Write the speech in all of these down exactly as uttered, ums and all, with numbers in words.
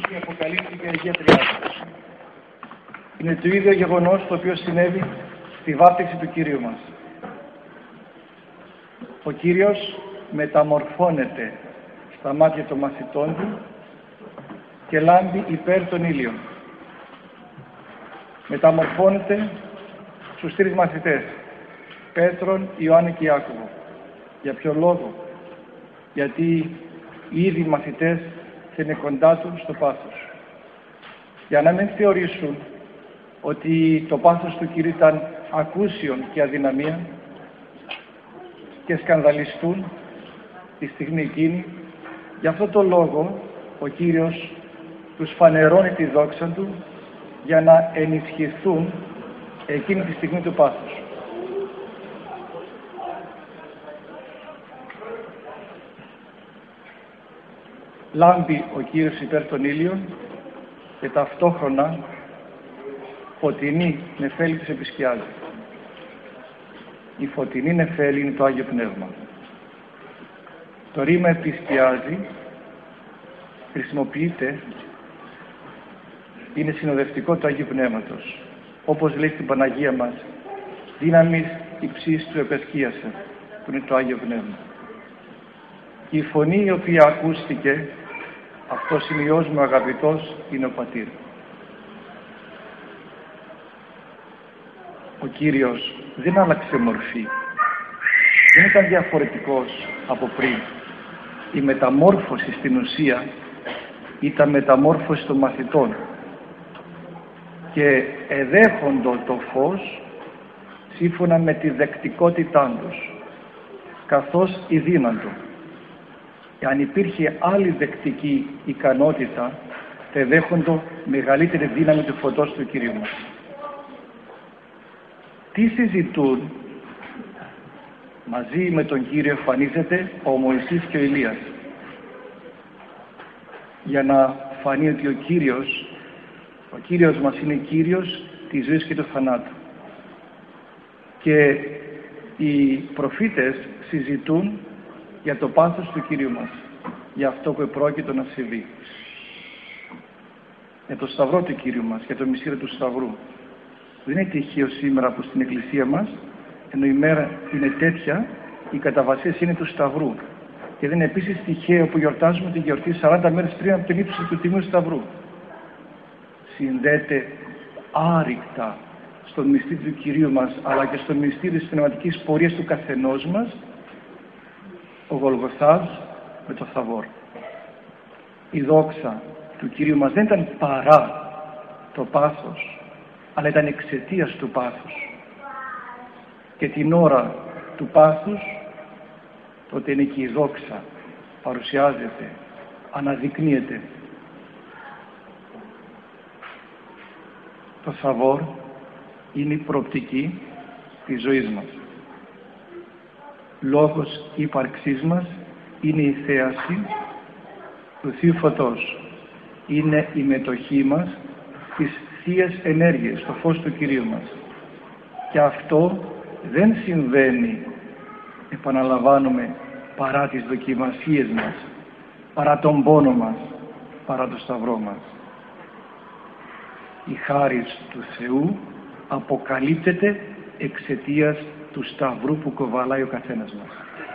η Αποκαλύψη και η Αγία Τριάδα. Είναι το ίδιο γεγονός το οποίο συνέβη στη βάπτιση του Κυρίου μας. Ο Κύριος μεταμορφώνεται στα μάτια των μαθητών του και λάμπει υπέρ των ήλιων. Μεταμορφώνεται στους τρεις μαθητές, Πέτρον, Ιωάννη και Ιάκωβο. Για ποιο λόγο? Γιατί οι ίδιοι μαθητές θα είναι κοντά του στο πάθος. Για να μην θεωρήσουν ότι το πάθος του Κυρίου ήταν ακούσιον και αδυναμία και σκανδαλιστούν τη στιγμή εκείνη, γι' αυτό το λόγο ο Κύριος τους φανερώνει τη δόξα του για να ενισχυθούν εκείνη τη στιγμή του πάθους. Λάμπει ο Κύριος υπέρ των ήλιων και ταυτόχρονα φωτεινή νεφέλη τους επισκιάζει. Η φωτεινή νεφέλη είναι το Άγιο Πνεύμα. Το ρήμα επισκιάζει χρησιμοποιείται, είναι συνοδευτικό του Αγίου Πνεύματος. Όπως λέει στην Παναγία μας, δύναμις υψής του επεσκίασε, που είναι το Άγιο Πνεύμα. Και η φωνή η οποία ακούστηκε, αυτός είναι Υιός μου αγαπητός, είναι ο Πατήρ. Ο Κύριος δεν άλλαξε μορφή, δεν ήταν διαφορετικός από πριν. Η μεταμόρφωση στην ουσία ήταν μεταμόρφωση των μαθητών και εδέχοντο το φως σύμφωνα με τη δεκτικότητά τους, καθώς ειδύναντο. Αν υπήρχε άλλη δεκτική ικανότητα, θα εδέχοντο μεγαλύτερη δύναμη του φωτός του Κυρίου μας. Τι συζητούν? Μαζί με τον Κύριο εμφανίζεται ο Μωυσής και ο Ηλίας, για να φανεί ότι ο Κύριος ο Κύριος μας είναι Κύριος της ζωής και του θανάτου. Και οι προφήτες συζητούν για το πάθος του Κύριου μας, για αυτό που επρόκειτο να συμβεί, για το σταυρό του Κύριου μας, για το μυστήριο του σταυρού. Δεν είναι τυχαίο σήμερα που στην Εκκλησία μας, ενώ η μέρα είναι τέτοια, η καταβασίαση είναι του σταυρού. Και δεν είναι επίσης τυχαίο που γιορτάζουμε τη γιορτή σαράντα μέρες πριν από την ύψωση του Τιμίου Σταυρού. Συνδέεται άρρηκτα στο μυστήριο του Κυρίου μας, αλλά και στο μυστήριο της πνευματικής πορείας του καθενός μας, ο Γολγοθάς με το Θαβόρ. Η δόξα του Κυρίου μας δεν ήταν παρά το πάθος, αλλά ήταν εξαιτίας του πάθους. Και την ώρα του πάθους, τότε είναι και η δόξα, παρουσιάζεται, αναδεικνύεται. Το Θαβόρ είναι η προοπτική της ζωής μας. Λόγος ύπαρξής μας είναι η θέαση του Θείου Φωτός. Είναι η μετοχή μας στις θείες ενέργειες, στο φως του Κυρίου μας. Και αυτό δεν συμβαίνει, επαναλαμβάνουμε, παρά τις δοκιμασίες μας, παρά τον πόνο μας, παρά το σταυρό μας. Η χάρις του Θεού αποκαλύπτεται εξαιτίας του σταυρού που κοβαλάει ο καθένας μας.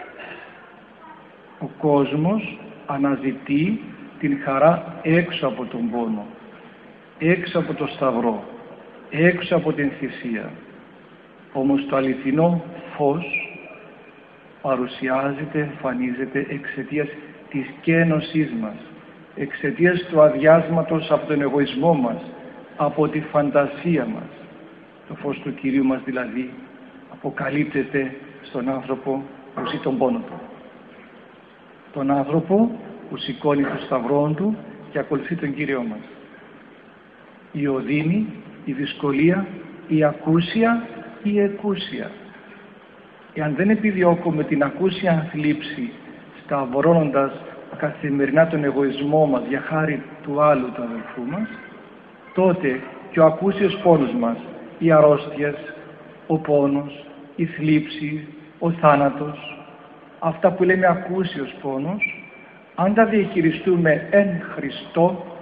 Ο κόσμος αναζητεί την χαρά έξω από τον πόνο, έξω από το σταυρό, έξω από την θυσία. Όμως το αληθινό φως παρουσιάζεται, εμφανίζεται εξαιτίας της καίνωσής μας, εξαιτίας του αδειάσματος από τον εγωισμό μας, από τη φαντασία μας. Το φως του Κυρίου μας δηλαδή αποκαλύπτεται στον άνθρωπο που ζει τον πόνο του. Τον άνθρωπο που σηκώνει το σταυρό του και ακολουθεί τον Κύριο μας. Η οδύνη, η δυσκολία, η ακούσια ή η εκούσια. Εάν δεν επιδιώκουμε την ακούσια θλίψη, σταυρώνοντας καθημερινά τον εγωισμό μας για χάρη του άλλου του αδελφού μας, τότε και ο ακούσιος πόνος μας, οι αρρώστιες, ο πόνος, η θλίψη, ο θάνατος, αυτά που λέμε ακούσιος πόνος, αν τα διαχειριστούμε εν Χριστώ,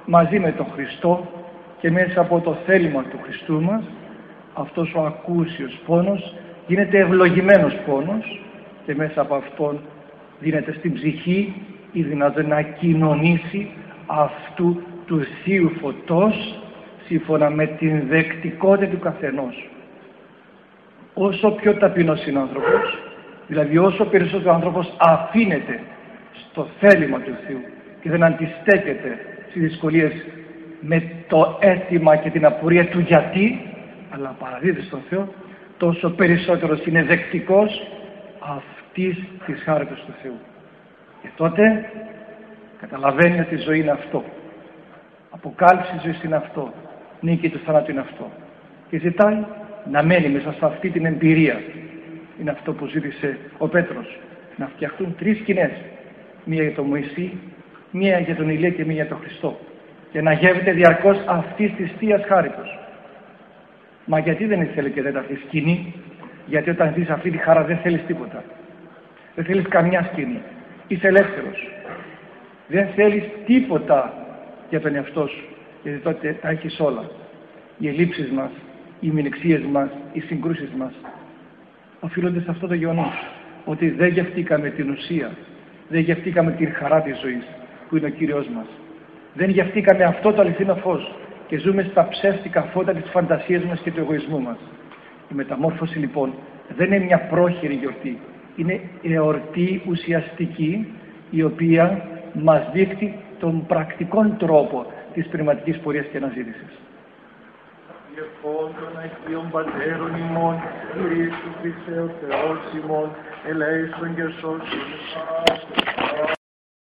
μαζί με τον Χριστό και μέσα από το θέλημα του Χριστού μας, αυτός ο ακούσιος πόνος γίνεται ευλογημένος πόνος και μέσα από αυτόν δίνεται στην ψυχή η δυνατότητα να κοινωνήσει αυτού του Θείου Φωτός σύμφωνα με την δεκτικότητα του καθενός. Όσο πιο ταπεινός είναι ο άνθρωπος, δηλαδή όσο περισσότερο ο άνθρωπος αφήνεται στο θέλημα του Θεού και δεν αντιστέκεται στις δυσκολίες με το αίτημα και την απορία του γιατί, αλλά παραδίδει στον Θεό, τόσο περισσότερος είναι δεκτικός αυτής της χάριτος του Θεού. Και τότε καταλαβαίνει ότι η ζωή είναι αυτό. Αποκάλυψη της ζωής είναι αυτό. Νίκη του θανάτου είναι αυτό. Και ζητάει να μένει μέσα σε αυτή την εμπειρία. Είναι αυτό που ζήτησε ο Πέτρος. Να φτιαχτούν τρεις σκηνές. Μία για τον Μωυσή, μία για τον Ηλία και μία για τον Χριστό. Και να γεύεται διαρκώς αυτής της Θείας χάριτος. Μα γιατί δεν ήθελε και τέταρτη σκηνή? Γιατί όταν ζεις αυτή τη χαρά δεν θέλεις τίποτα. Δεν θέλεις καμιά σκηνή. Είσαι ελεύθερος. Δεν θέλεις τίποτα για τον εαυτό σου. Γιατί τότε τα έχεις όλα. Οι ελλείψεις μας, οι μηνυξίες μας, οι συγκρούσεις μας οφείλονται σε αυτό το γεγονός. Ότι δεν γευτήκαμε την ουσία. Δεν γευτήκαμε την χαρά της ζωής που είναι ο Κύριος μας. Δεν γευτήκαμε αυτό το αληθινό φως και ζούμε στα ψεύτικα φώτα της φαντασίας μας και του εγωισμού μας. Η μεταμόρφωση λοιπόν δεν είναι μια πρόχειρη γιορτή. Είναι εορτή ουσιαστική η οποία μας δείχνει τον πρακτικό τρόπο της πνευματικής πορείας και αναζήτησης. Ευχών των Αγίων Πατέρων ημών, Χριστού Χριστέ ο Θεός ημών, ελέησον και σώσον.